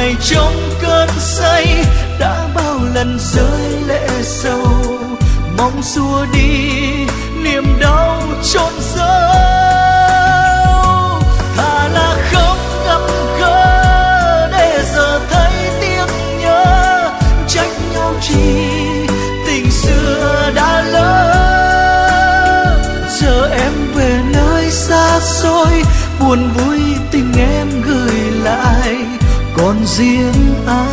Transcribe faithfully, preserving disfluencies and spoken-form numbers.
ngày trong cơn say đã bao lần rơi lệ sầu, mong xua đi niềm đau chôn giấu. Thà là không gặp gỡ để giờ thấy tiếc nhớ, trách nhau chi tình xưa đã lỡ. Giờ em về nơi xa xôi, buồn vui tình em gửi lại, còn riêng anh